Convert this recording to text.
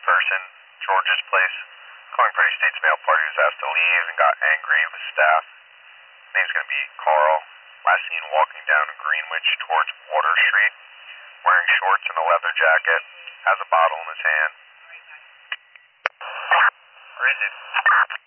person, George's place. Calling for any state's mail party who's asked to leave and got angry with staff. Name's gonna be Carl. Last seen walking down Greenwich towards Water Street, wearing shorts and a leather jacket. Has a bottle in his hand. Where is it?